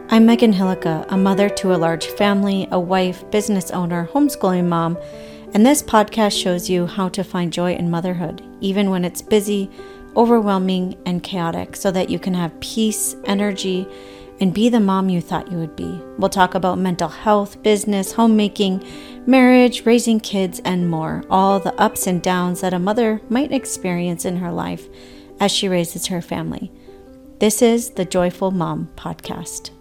I'm Megan Hillica, a mother to a large family, a wife, business owner, homeschooling mom, and this podcast shows you how to find joy in motherhood, even when it's busy, overwhelming, and chaotic, so that you can have peace, energy, and be the mom you thought you would be. We'll talk about mental health, business, homemaking, marriage, raising kids, and more, all the ups and downs that a mother might experience in her life as she raises her family. This is the Joyful Mom Podcast.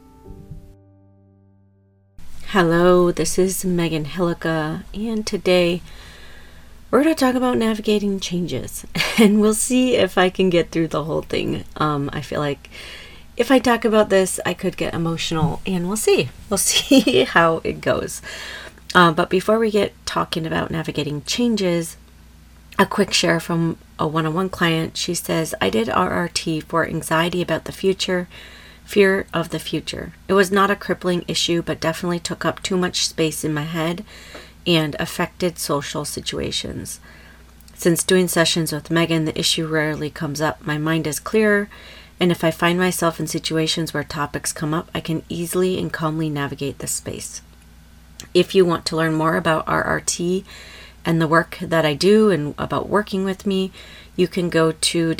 Hello, this is Megan Hillica, and today we're going to talk about navigating changes, and we'll see if I can get through the whole thing. I feel like if I talk about this, I could get emotional, and we'll see. We'll see how it goes. But before we get talking about navigating changes, a quick share from a one-on-one client. She says, I did RRT for anxiety about the future, fear of the future. It was not a crippling issue, but definitely took up too much space in my head and affected social situations. Since doing sessions with Megan, the issue rarely comes up. My mind is clearer, and if I find myself in situations where topics come up, I can easily and calmly navigate the space. If you want to learn more about RRT and the work that I do and about working with me, you can go to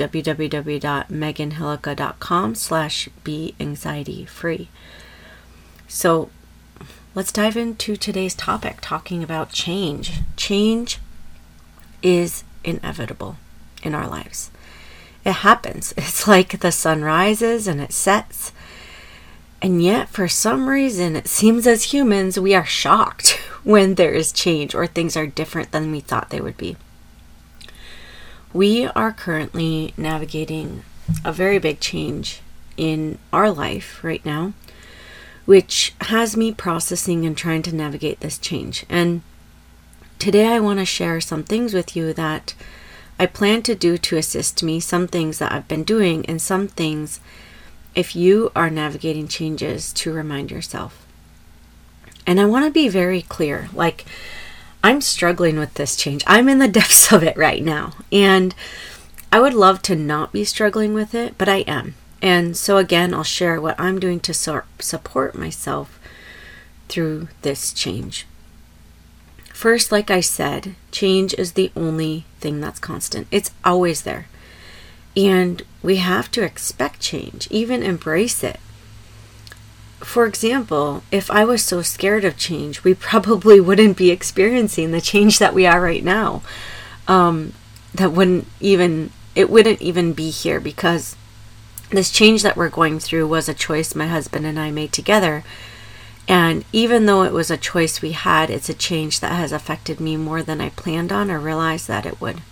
www.meganhillica.com/beanxietyfree. So let's dive into today's topic, talking about change. Change is inevitable in our lives. It happens. It's like the sun rises and it sets. And yet, for some reason, it seems as humans, we are shocked when there is change or things are different than we thought they would be. We are currently navigating a very big change in our life right now, which has me processing and trying to navigate this change. And today I want to share some things with you that I plan to do to assist me, some things that I've been doing, and some things if you are navigating changes to remind yourself. And I want to be very clear, I'm struggling with this change. I'm in the depths of it right now. And I would love to not be struggling with it, but I am. And so again, I'll share what I'm doing to support myself through this change. First, like I said, change is the only thing that's constant. It's always there. And we have to expect change, even embrace it. For example, if I was so scared of change, we probably wouldn't be experiencing the change that we are right now. It wouldn't even be here, because this change that we're going through was a choice my husband and I made together. And even though it was a choice we had, it's a change that has affected me more than I planned on or realized that it would.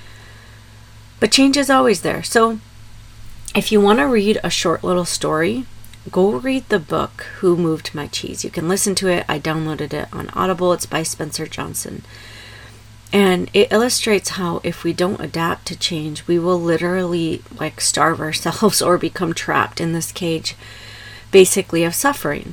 But change is always there. So if you want to read a short little story, go read the book, Who Moved My Cheese? You can listen to it. I downloaded it on Audible. It's by Spencer Johnson. And it illustrates how if we don't adapt to change, we will literally starve ourselves or become trapped in this cage, basically, of suffering.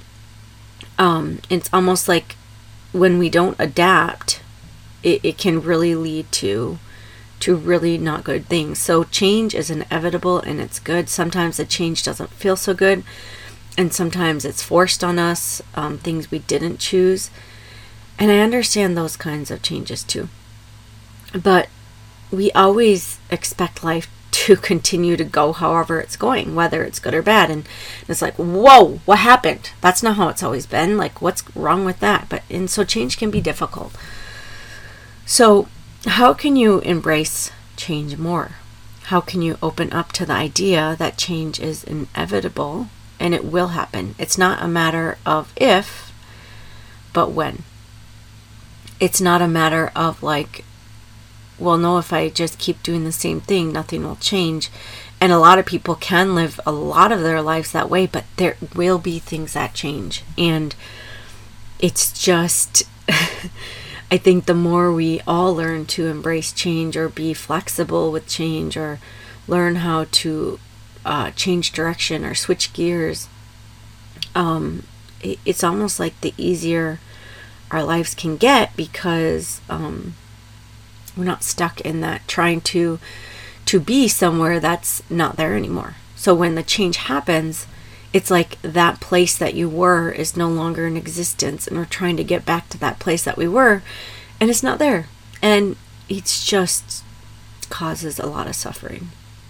It's almost like when we don't adapt, it can really lead to really not good things. So change is inevitable and it's good. Sometimes the change doesn't feel so good, and sometimes it's forced on us, things we didn't choose. And I understand those kinds of changes too. But we always expect life to continue to go however it's going, whether it's good or bad. And it's like, whoa, what happened? That's not how it's always been. What's wrong with that? And so change can be difficult. So how can you embrace change more? How can you open up to the idea that change is inevitable and it will happen? It's not a matter of if, but when. It's not a matter of if I just keep doing the same thing, nothing will change. And a lot of people can live a lot of their lives that way, but there will be things that change. And it's just, I think the more we all learn to embrace change or be flexible with change or learn how to change direction or switch gears, it's almost like the easier our lives can get, because we're not stuck in that trying to be somewhere that's not there anymore. So when the change happens, It's like that place that you were is no longer in existence, and we're trying to get back to that place that we were, and it's not there. And it's just causes a lot of suffering.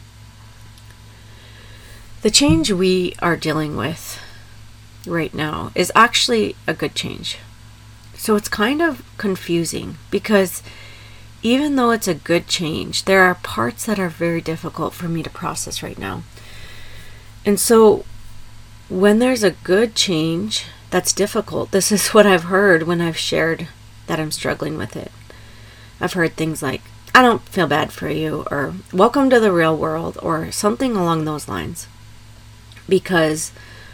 The change we are dealing with right now is actually a good change. So it's kind of confusing because even though it's a good change, there are parts that are very difficult for me to process right now. And so when there's a good change that's difficult, this is what I've heard when I've shared that I'm struggling with it. I've heard things like, I don't feel bad for you, or welcome to the real world, or something along those lines. Because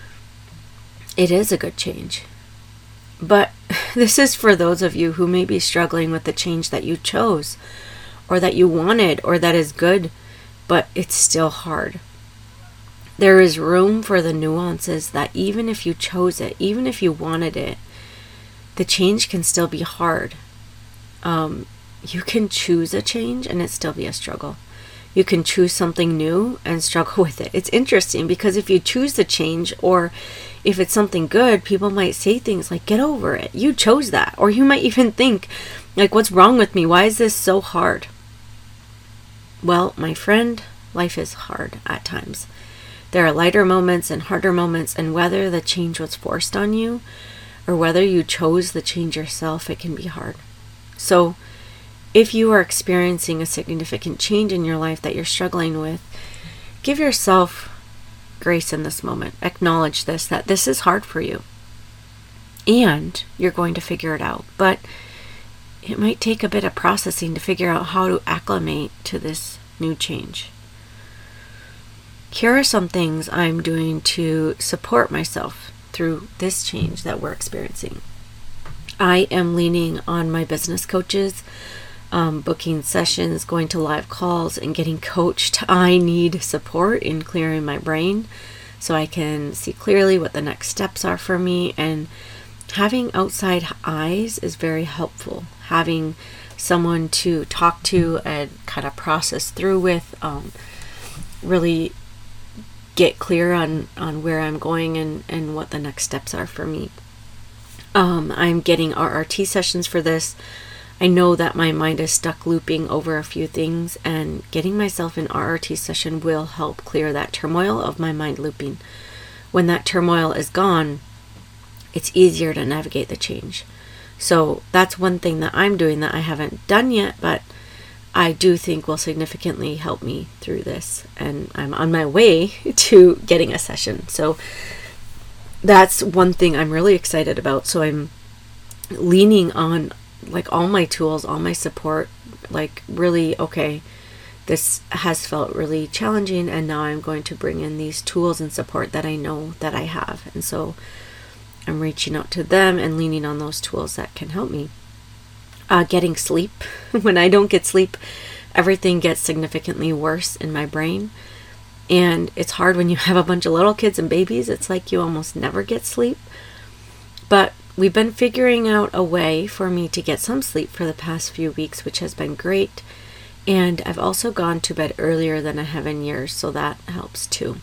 it is a good change. But this is for those of you who may be struggling with the change that you chose, or that you wanted, or that is good, but it's still hard. There is room for the nuances that even if you chose it, even if you wanted it, the change can still be hard. You can choose a change and it still be a struggle. You can choose something new and struggle with it. It's interesting because if you choose the change, or if it's something good, people might say things like, get over it. You chose that. Or you might even think, like, what's wrong with me? Why is this so hard? Well, my friend, life is hard at times. There are lighter moments and harder moments, and whether the change was forced on you or whether you chose the change yourself, it can be hard. So if you are experiencing a significant change in your life that you're struggling with, give yourself grace in this moment. Acknowledge this, that this is hard for you. And you're going to figure it out. But it might take a bit of processing to figure out how to acclimate to this new change. Here are some things I'm doing to support myself through this change that we're experiencing. I am leaning on my business coaches, booking sessions, going to live calls, and getting coached. I need support in clearing my brain so I can see clearly what the next steps are for me. And having outside eyes is very helpful. Having someone to talk to and kind of process through with, really get clear on where I'm going and what the next steps are for me. I'm getting RRT sessions for this. I know that my mind is stuck looping over a few things, and getting myself an RRT session will help clear that turmoil of my mind looping. When that turmoil is gone, it's easier to navigate the change. So that's one thing that I'm doing that I haven't done yet, but I do think will significantly help me through this. And I'm on my way to getting a session. So that's one thing I'm really excited about. So I'm leaning on like all my tools, all my support, like really, okay, this has felt really challenging, and now I'm going to bring in these tools and support that I know that I have. And so I'm reaching out to them and leaning on those tools that can help me. Getting sleep. When I don't get sleep, everything gets significantly worse in my brain. And it's hard when you have a bunch of little kids and babies. It's like you almost never get sleep. But we've been figuring out a way for me to get some sleep for the past few weeks, which has been great. And I've also gone to bed earlier than I have in years, so that helps too.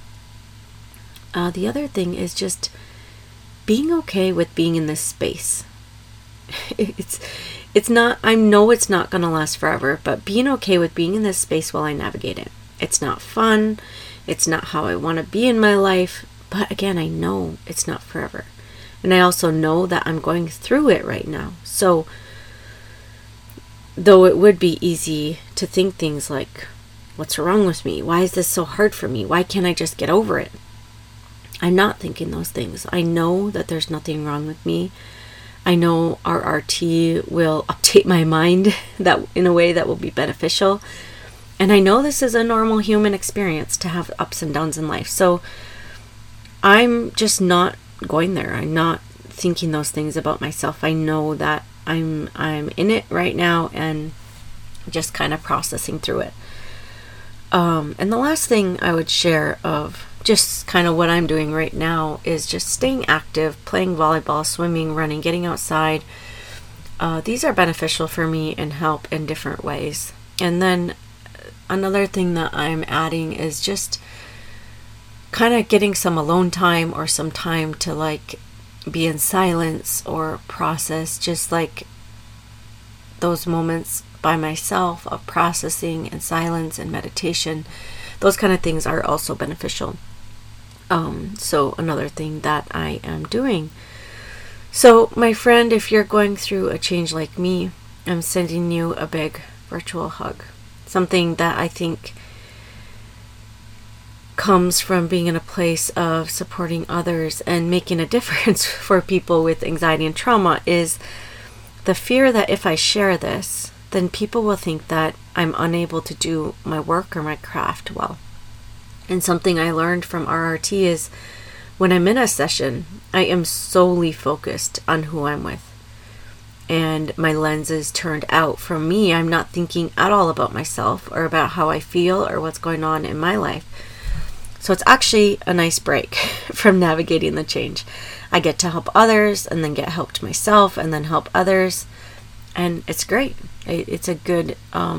The other thing is just being okay with being in this space. It's not, I know it's not going to last forever, but being okay with being in this space while I navigate it. It's not fun. It's not how I want to be in my life. But again, I know it's not forever. And I also know that I'm going through it right now. So, though it would be easy to think things like, what's wrong with me? Why is this so hard for me? Why can't I just get over it? I'm not thinking those things. I know that there's nothing wrong with me. I know RRT will update my mind that in a way that will be beneficial. And I know this is a normal human experience to have ups and downs in life. So I'm just not going there. I'm not thinking those things about myself. I know that I'm in it right now and just kind of processing through it. And the last thing I would share of just kind of what I'm doing right now is just staying active, playing volleyball, swimming, running, getting outside. These are beneficial for me and help in different ways. And then another thing that I'm adding is just kind of getting some alone time or some time to like be in silence or process, just like those moments by myself of processing and silence and meditation, those kind of things are also beneficial. So another thing that I am doing. So my friend, if you're going through a change like me, I'm sending you a big virtual hug. Something that I think comes from being in a place of supporting others and making a difference for people with anxiety and trauma is the fear that if I share this, then people will think that I'm unable to do my work or my craft well. And something I learned from RRT is when I'm in a session, I am solely focused on who I'm with. And my lens is turned out from me. I'm not thinking at all about myself or about how I feel or what's going on in my life. So it's actually a nice break from navigating the change. I get to help others and then get helped myself and then help others. And it's great. It's a good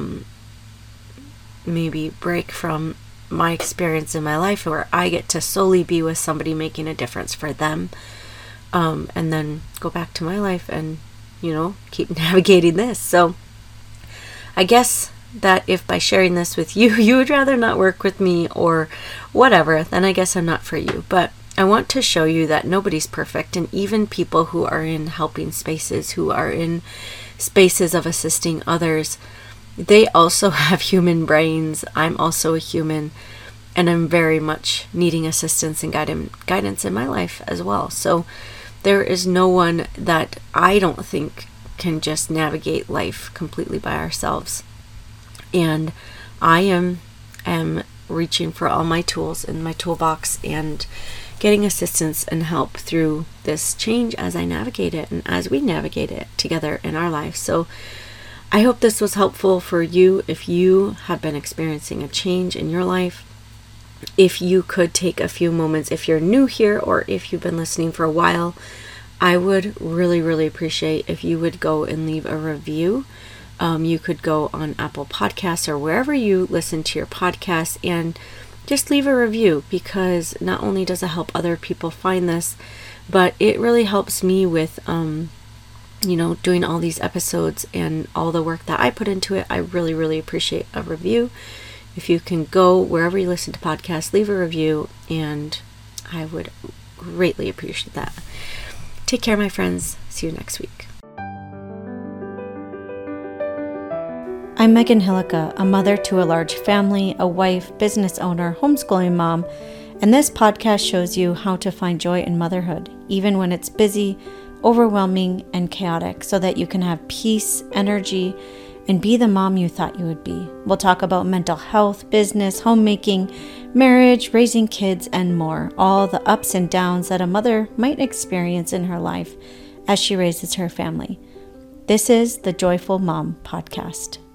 maybe break from my experience in my life where I get to solely be with somebody making a difference for them. And then go back to my life and, keep navigating this. So I guess that if by sharing this with you, you would rather not work with me or whatever, then I guess I'm not for you. But I want to show you that nobody's perfect. And even people who are in helping spaces, who are in spaces of assisting others, they also have human brains. I'm also a human, and I'm very much needing assistance and guidance in my life as well. So there is no one that I don't think can just navigate life completely by ourselves. And I am reaching for all my tools in my toolbox and getting assistance and help through this change as I navigate it and as we navigate it together in our lives. So I hope this was helpful for you if you have been experiencing a change in your life. If you could take a few moments, if you're new here or if you've been listening for a while, I would really, really appreciate if you would go and leave a review. You could go on Apple Podcasts or wherever you listen to your podcasts and just leave a review, because not only does it help other people find this, but it really helps me with, doing all these episodes and all the work that I put into it. I really, really appreciate a review. If you can go wherever you listen to podcasts, leave a review, and I would greatly appreciate that. Take care, my friends. See you next week. I'm Megan Hillica, a mother to a large family, a wife, business owner, homeschooling mom, and this podcast shows you how to find joy in motherhood, even when it's busy, overwhelming, and chaotic, so that you can have peace, energy, and be the mom you thought you would be. We'll talk about mental health, business, homemaking, marriage, raising kids, and more. All the ups and downs that a mother might experience in her life as she raises her family. This is the Joyful Mom Podcast.